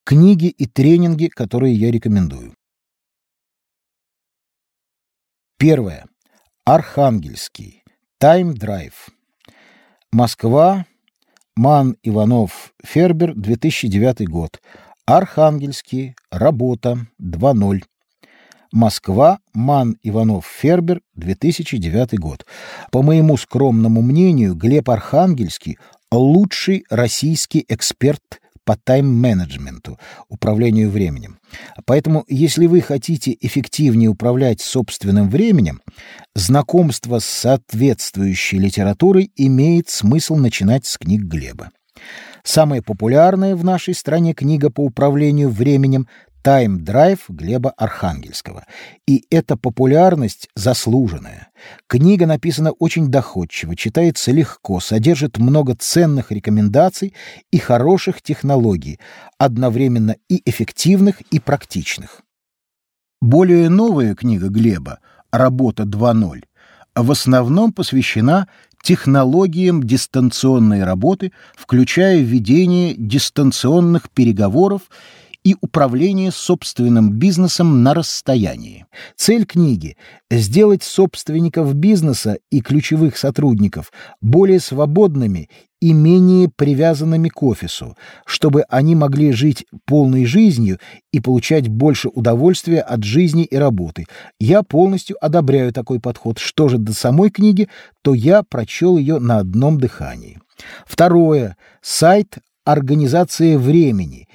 Книги и тренинги, которые я рекомендую. Первое. Архангельский. Тайм-драйв. Москва. Ман, Иванов, Фербер, 2009 год. Архангельский. Работа. 2.0. Москва. Ман, Иванов, Фербер, 2009 год. По моему скромному мнению, Глеб Архангельский – лучший российский эксперт по тайм-менеджменту, управлению временем. Поэтому, если вы хотите эффективнее управлять собственным временем, знакомство с соответствующей литературой имеет смысл начинать с книг Глеба. Самая популярная в нашей стране книга по управлению временем «Тайм-драйв» Глеба Архангельского. И эта популярность заслуженная. Книга написана очень доходчиво, читается легко, содержит много ценных рекомендаций и хороших технологий, одновременно и эффективных, и практичных. Более новая книга Глеба «Работа 2.0» в основном посвящена технологиям дистанционной работы, включая ведение дистанционных переговоров и управление собственным бизнесом на расстоянии. Цель книги – сделать собственников бизнеса и ключевых сотрудников более свободными и менее привязанными к офису, чтобы они могли жить полной жизнью и получать больше удовольствия от жизни и работы. Я полностью одобряю такой подход. Что же до самой книги, то я прочел ее на одном дыхании. Второе. Сайт «Организация времени»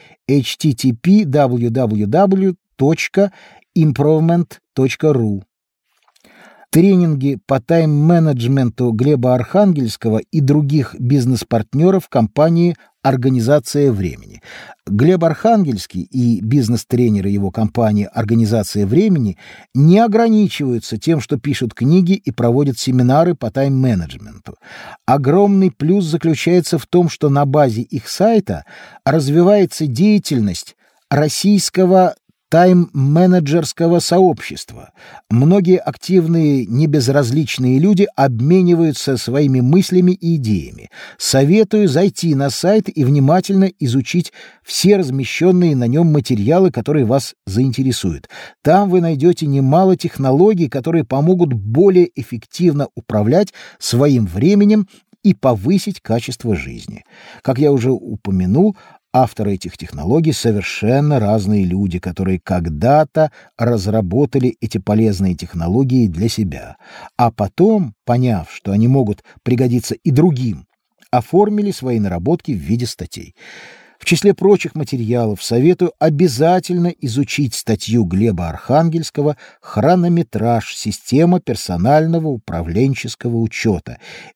http://www.improvement.ru. Тренинги по тайм-менеджменту Глеба Архангельского и других бизнес-партнеров компании «Организация времени». Глеб Архангельский и бизнес-тренеры его компании «Организация времени» не ограничиваются тем, что пишут книги и проводят семинары по тайм-менеджменту. Огромный плюс заключается в том, что на базе их сайта развивается деятельность российского тайм-менеджерского сообщества. Многие активные, небезразличные люди обмениваются своими мыслями и идеями. Советую зайти на сайт и внимательно изучить все размещенные на нем материалы, которые вас заинтересуют. Там вы найдете немало технологий, которые помогут более эффективно управлять своим временем и повысить качество жизни. Как я уже упомянул, авторы этих технологий совершенно разные люди, которые когда-то разработали эти полезные технологии для себя, а потом, поняв, что они могут пригодиться и другим, оформили свои наработки в виде статей. В числе прочих материалов советую обязательно изучить статью Глеба Архангельского «Хронометраж. Система персонального управленческого учета»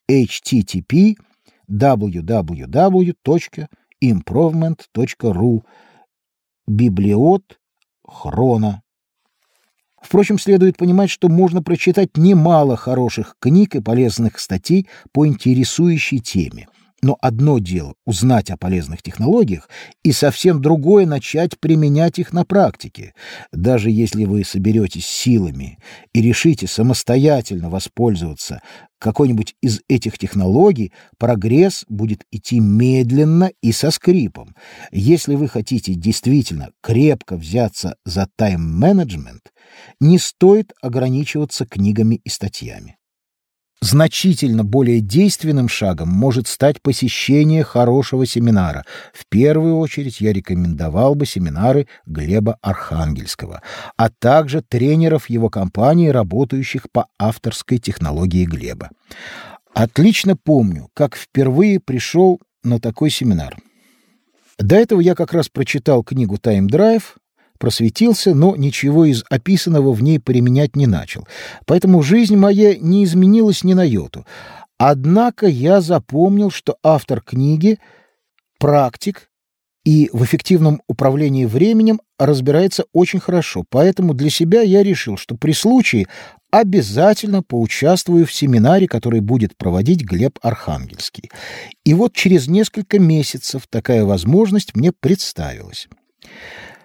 http://www.improvement.ru. Библиот Хрона. Впрочем, следует понимать, что можно прочитать немало хороших книг и полезных статей по интересующей теме. Но одно дело — узнать о полезных технологиях, и совсем другое — начать применять их на практике. Даже если вы соберетесь силами и решите самостоятельно воспользоваться какой-нибудь из этих технологий, прогресс будет идти медленно и со скрипом. Если вы хотите действительно крепко взяться за тайм-менеджмент, не стоит ограничиваться книгами и статьями. Значительно более действенным шагом может стать посещение хорошего семинара. В первую очередь я рекомендовал бы семинары Глеба Архангельского, а также тренеров его компании, работающих по авторской технологии Глеба. Отлично помню, как впервые пришел на такой семинар. До этого я как раз прочитал книгу «Тайм-драйв», просветился, но ничего из описанного в ней применять не начал. Поэтому жизнь моя не изменилась ни на йоту. Однако я запомнил, что автор книги — практик и в эффективном управлении временем разбирается очень хорошо. Поэтому для себя я решил, что при случае обязательно поучаствую в семинаре, который будет проводить Глеб Архангельский. И вот через несколько месяцев такая возможность мне представилась.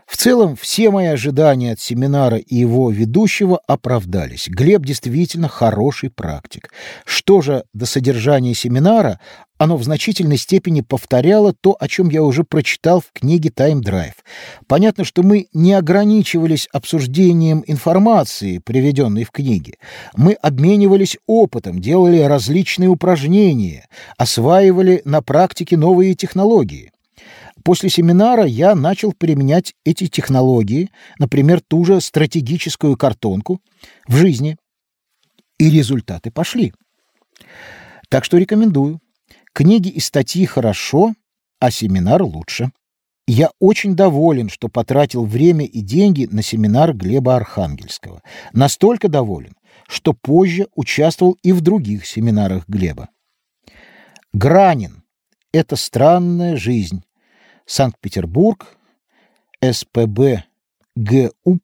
В целом, все мои ожидания от семинара и его ведущего оправдались. Глеб действительно хороший практик. Что же до содержания семинара, оно в значительной степени повторяло то, о чем я уже прочитал в книге «Time Drive». Понятно, что мы не ограничивались обсуждением информации, приведенной в книге. Мы обменивались опытом, делали различные упражнения, осваивали на практике новые технологии. После семинара я начал применять эти технологии, например, ту же стратегическую картонку, в жизни. И результаты пошли. Так что рекомендую. Книги и статьи хорошо, а семинар лучше. Я очень доволен, что потратил время и деньги на семинар Глеба Архангельского. Настолько доволен, что позже участвовал и в других семинарах Глеба. Гранин. Это странная жизнь. Санкт-Петербург, СПБ ГУП,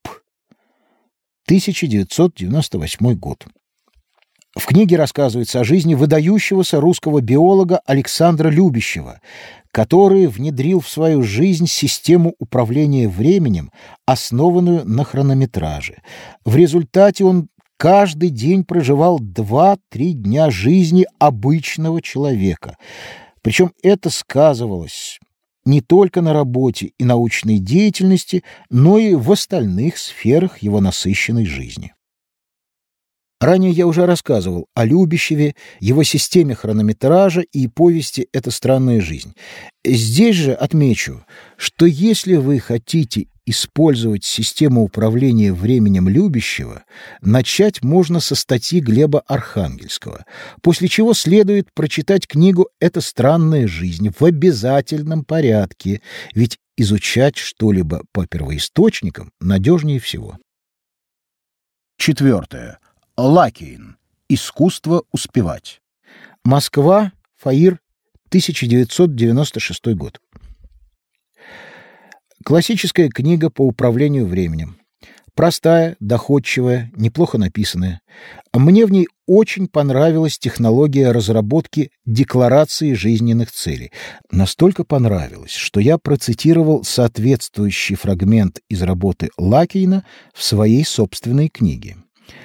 1998 год. В книге рассказывается о жизни выдающегося русского биолога Александра Любящева, который внедрил в свою жизнь систему управления временем, основанную на хронометраже. В результате он каждый день проживал 2-3 дня жизни обычного человека. Причем это сказывалось не только на работе и научной деятельности, но и в остальных сферах его насыщенной жизни. Ранее я уже рассказывал о Любящеве, его системе хронометража и повести «Это странная жизнь». Здесь же отмечу, что если вы хотите использовать систему управления временем Любящева, начать можно со статьи Глеба Архангельского, после чего следует прочитать книгу «Это странная жизнь» в обязательном порядке, ведь изучать что-либо по первоисточникам надежнее всего. 4. Лакейн. Искусство успевать. Москва. Фаир. 1996 год. Классическая книга по управлению временем. Простая, доходчивая, неплохо написанная. Мне в ней очень понравилась технология разработки декларации жизненных целей. Настолько понравилось, что я процитировал соответствующий фрагмент из работы Лакейна в своей собственной книге.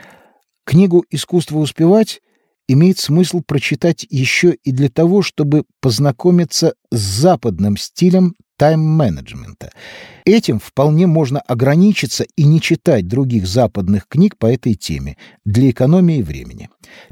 Книгу «Искусство успевать» имеет смысл прочитать еще и для того, чтобы познакомиться с западным стилем тайм-менеджмента. Этим вполне можно ограничиться и не читать других западных книг по этой теме для экономии времени.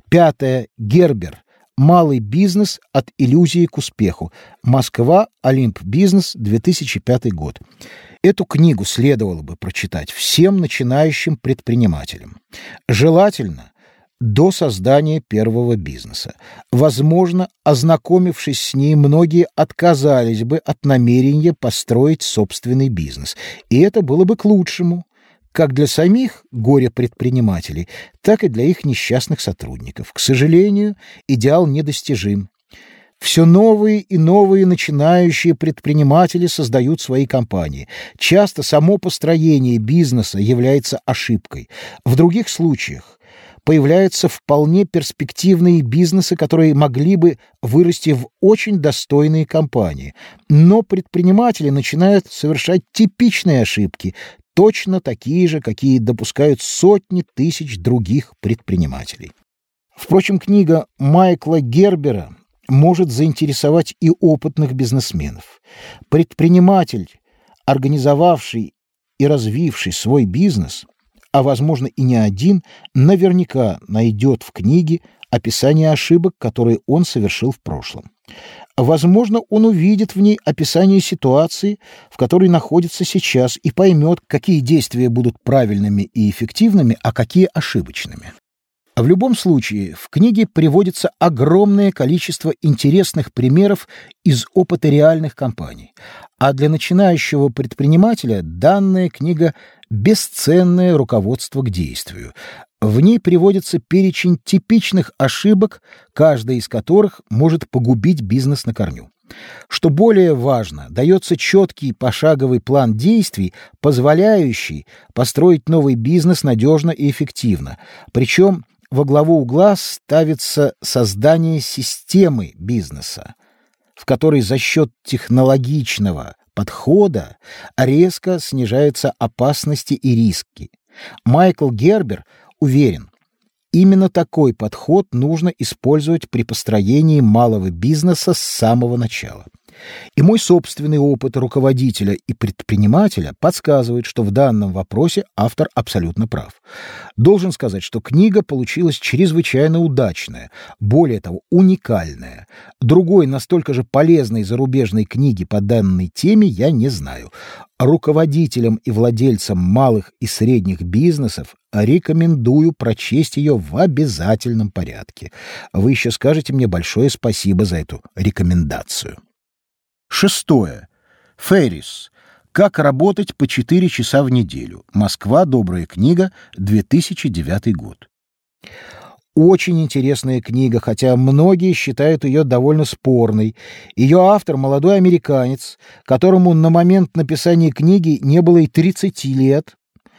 5. Гербер. Малый бизнес от иллюзии к успеху. Москва. Олимп Бизнес. 2005 год. Эту книгу следовало бы прочитать всем начинающим предпринимателям. Желательно до создания первого бизнеса. Возможно, ознакомившись с ней, многие отказались бы от намерения построить собственный бизнес. И это было бы к лучшему, как для самих горе-предпринимателей, так и для их несчастных сотрудников. К сожалению, идеал недостижим. Все новые и новые начинающие предприниматели создают свои компании. Часто само построение бизнеса является ошибкой. В других случаях появляются вполне перспективные бизнесы, которые могли бы вырасти в очень достойные компании. Но предприниматели начинают совершать типичные ошибки, точно такие же, какие допускают сотни тысяч других предпринимателей. Впрочем, книга Майкла Гербера может заинтересовать и опытных бизнесменов. Предприниматель, организовавший и развивший свой бизнес, а, возможно, и не один, наверняка найдет в книге описание ошибок, которые он совершил в прошлом. Возможно, он увидит в ней описание ситуации, в которой находится сейчас, и поймет, какие действия будут правильными и эффективными, а какие ошибочными. В любом случае, в книге приводится огромное количество интересных примеров из опыта реальных компаний. А для начинающего предпринимателя данная книга – бесценное руководство к действию. В ней приводится перечень типичных ошибок, каждая из которых может погубить бизнес на корню. Что более важно, дается четкий пошаговый план действий, позволяющий построить новый бизнес надежно и эффективно. Причем во главу угла ставится создание системы бизнеса, в которой за счет технологичного подхода резко снижаются опасности и риски. Майкл Гербер уверен, именно такой подход нужно использовать при построении малого бизнеса с самого начала. И мой собственный опыт руководителя и предпринимателя подсказывает, что в данном вопросе автор абсолютно прав. Должен сказать, что книга получилась чрезвычайно удачная, более того, уникальная. Другой настолько же полезной зарубежной книги по данной теме я не знаю. Руководителям и владельцам малых и средних бизнесов рекомендую прочесть ее в обязательном порядке. Вы еще скажете мне большое спасибо за эту рекомендацию. 6. Феррис. Как работать по 4 часа в неделю. Москва. Добрая книга. 2009 год. Очень интересная книга, хотя многие считают ее довольно спорной. Ее автор — молодой американец, которому на момент написания книги не было и 30 лет.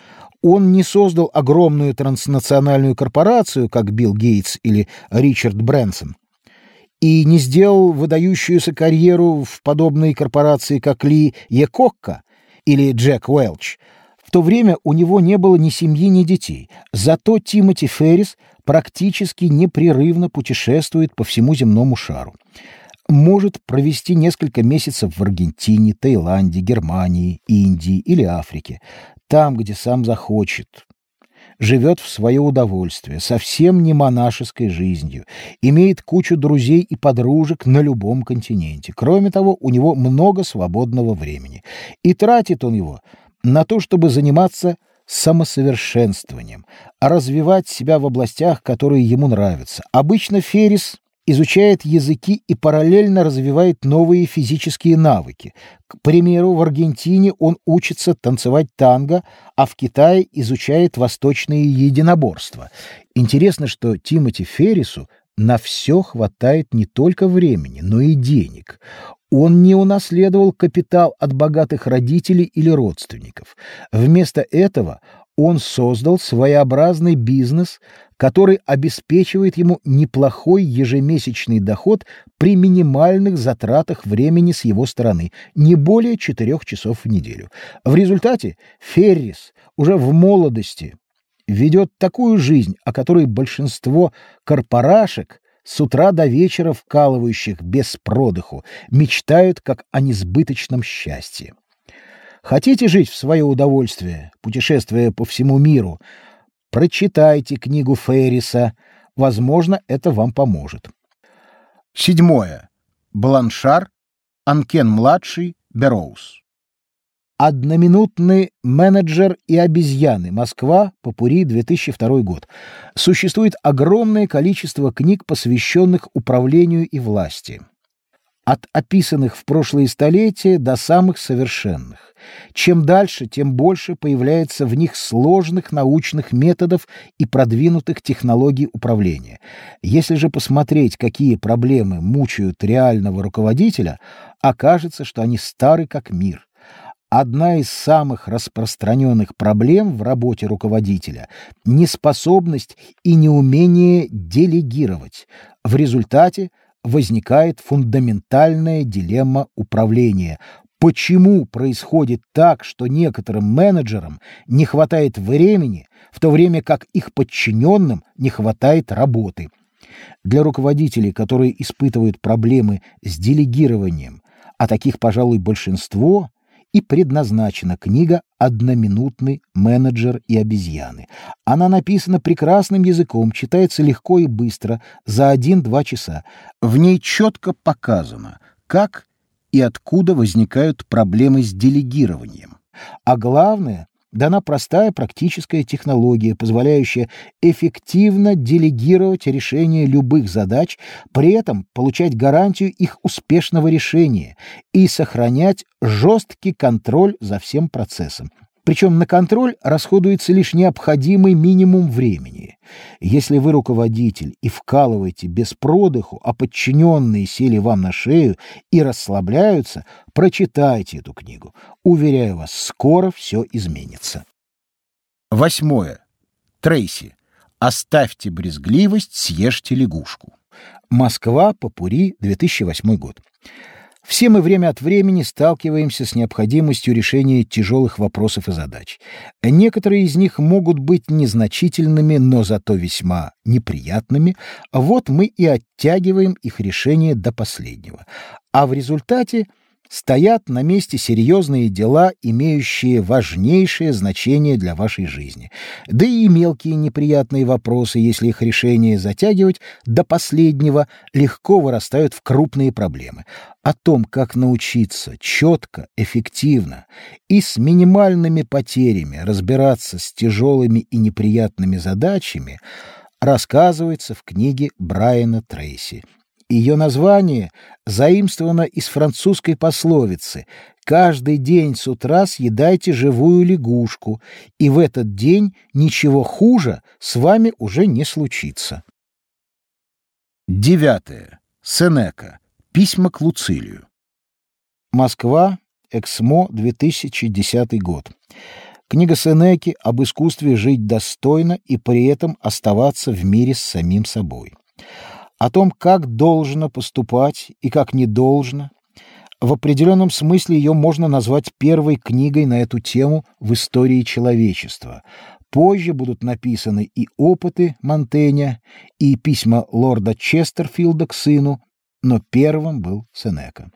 Он не создал огромную транснациональную корпорацию, как Билл Гейтс или Ричард Брэнсон, и не сделал выдающуюся карьеру в подобной корпорации, как Ли Якокка или Джек Уэлч. В то время у него не было ни семьи, ни детей. Зато Тимоти Феррис практически непрерывно путешествует по всему земному шару. Может провести несколько месяцев в Аргентине, Таиланде, Германии, Индии или Африке, там, где сам захочет. Живет в свое удовольствие, совсем не монашеской жизнью, имеет кучу друзей и подружек на любом континенте. Кроме того, у него много свободного времени. И тратит он его на то, чтобы заниматься самосовершенствованием, развивать себя в областях, которые ему нравятся. Обычно Феррис изучает языки и параллельно развивает новые физические навыки. К примеру, в Аргентине он учится танцевать танго, а в Китае изучает восточные единоборства. Интересно, что Тимоти Феррису на все хватает не только времени, но и денег. Он не унаследовал капитал от богатых родителей или родственников. Вместо этого он создал своеобразный бизнес, который обеспечивает ему неплохой ежемесячный доход при минимальных затратах времени с его стороны, не более 4 часов в неделю. В результате Феррис уже в молодости ведет такую жизнь, о которой большинство корпорашек, с утра до вечера вкалывающих без продыху, мечтают как о несбыточном счастье. Хотите жить в свое удовольствие, путешествуя по всему миру? Прочитайте книгу Ферриса. Возможно, это вам поможет. 7. Бланшар, Анкен-младший, Берроуз. «Одноминутный менеджер и обезьяны. Москва. Попурри. 2002 год». Существует огромное количество книг, посвященных управлению и власти. От описанных в прошлые столетия до самых совершенных. Чем дальше, тем больше появляется в них сложных научных методов и продвинутых технологий управления. Если же посмотреть, какие проблемы мучают реального руководителя, окажется, что они стары как мир. Одна из самых распространенных проблем в работе руководителя — неспособность и неумение делегировать. В результате возникает фундаментальная дилемма управления. Почему происходит так, что некоторым менеджерам не хватает времени, в то время как их подчиненным не хватает работы? Для руководителей, которые испытывают проблемы с делегированием, а таких, пожалуй, большинство, и предназначена книга «Одноминутный менеджер и обезьяны». Она написана прекрасным языком, читается легко и быстро, за 1-2 часа. В ней четко показано, как и откуда возникают проблемы с делегированием. А главное, дана простая практическая технология, позволяющая эффективно делегировать решение любых задач, при этом получать гарантию их успешного решения и сохранять жесткий контроль за всем процессом. Причем на контроль расходуется лишь необходимый минимум времени. Если вы руководитель и вкалываете без продыху, а подчиненные сели вам на шею и расслабляются, прочитайте эту книгу. Уверяю вас, скоро все изменится. 8. Трейси. «Оставьте брезгливость, съешьте лягушку». Москва. Попурри. 2008 год. Все мы время от времени сталкиваемся с необходимостью решения тяжелых вопросов и задач. Некоторые из них могут быть незначительными, но зато весьма неприятными. Вот мы и оттягиваем их решение до последнего. А в результате стоят на месте серьезные дела, имеющие важнейшее значение для вашей жизни. Да и мелкие неприятные вопросы, если их решение затягивать до последнего, легко вырастают в крупные проблемы. О том, как научиться четко, эффективно и с минимальными потерями разбираться с тяжелыми и неприятными задачами, рассказывается в книге Брайана Трейси. Ее название заимствовано из французской пословицы «Каждый день с утра съедайте живую лягушку, и в этот день ничего хуже с вами уже не случится». 9. Сенека. Письма к Луцилию. Москва. Эксмо. 2010 год. Книга Сенеки об искусстве жить достойно и при этом оставаться в мире с самим собой. О том, как должно поступать и как не должно. В определенном смысле ее можно назвать первой книгой на эту тему в истории человечества. Позже будут написаны и опыты Монтэня, и письма лорда Честерфилда к сыну, но первым был Сенека.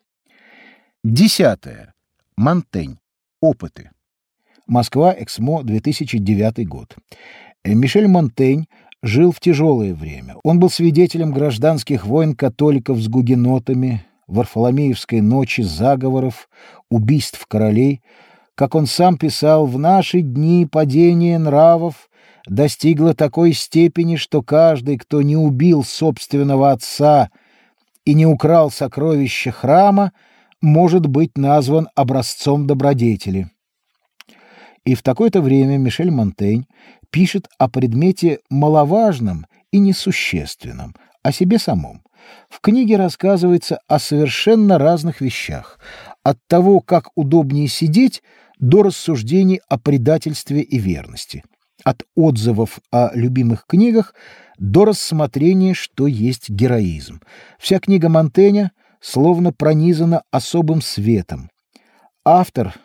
10. Монтень. Опыты. Москва. Эксмо. 2009 год. Мишель Монтень жил в тяжелое время. Он был свидетелем гражданских войн католиков с гугенотами, Варфоломеевской ночи, заговоров, убийств королей. Как он сам писал, в наши дни падение нравов достигло такой степени, что каждый, кто не убил собственного отца и не украл сокровища храма, может быть назван образцом добродетели. И в такое-то время Мишель Монтень пишет о предмете маловажном и несущественном, о себе самом. В книге рассказывается о совершенно разных вещах, от того, как удобнее сидеть, до рассуждений о предательстве и верности, от отзывов о любимых книгах до рассмотрения, что есть героизм. Вся книга Монтэня словно пронизана особым светом. Автор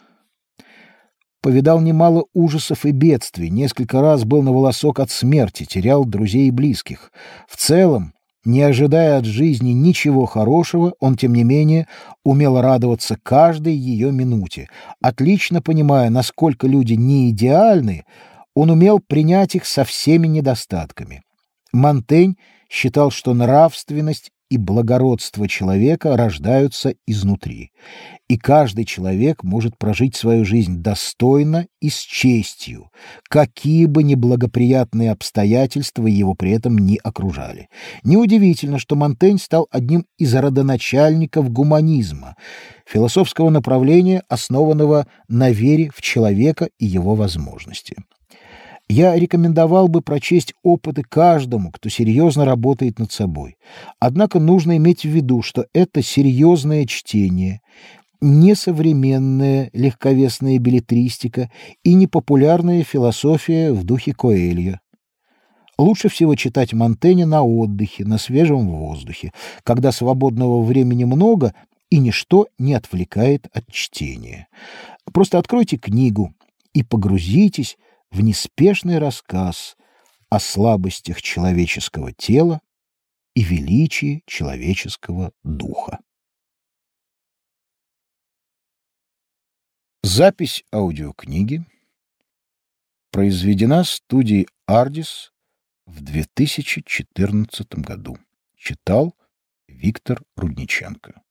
повидал немало ужасов и бедствий, несколько раз был на волосок от смерти, терял друзей и близких. В целом, не ожидая от жизни ничего хорошего, он, тем не менее, умел радоваться каждой ее минуте. Отлично понимая, насколько люди не идеальны, он умел принять их со всеми недостатками. Монтень считал, что нравственность и благородство человека рождаются изнутри, и каждый человек может прожить свою жизнь достойно и с честью, какие бы неблагоприятные обстоятельства его при этом ни окружали. Неудивительно, что Монтень стал одним из родоначальников гуманизма, философского направления, основанного на вере в человека и его возможности. Я рекомендовал бы прочесть опыты каждому, кто серьезно работает над собой. Однако нужно иметь в виду, что это серьезное чтение, не современная легковесная беллетристика и не популярная философия в духе Коэльо. Лучше всего читать Монтэня на отдыхе, на свежем воздухе, когда свободного времени много и ничто не отвлекает от чтения. Просто откройте книгу и погрузитесь в неспешный рассказ о слабостях человеческого тела и величии человеческого духа. Запись аудиокниги произведена студией «Ардис» в 2014 году. Читал Виктор Рудниченко.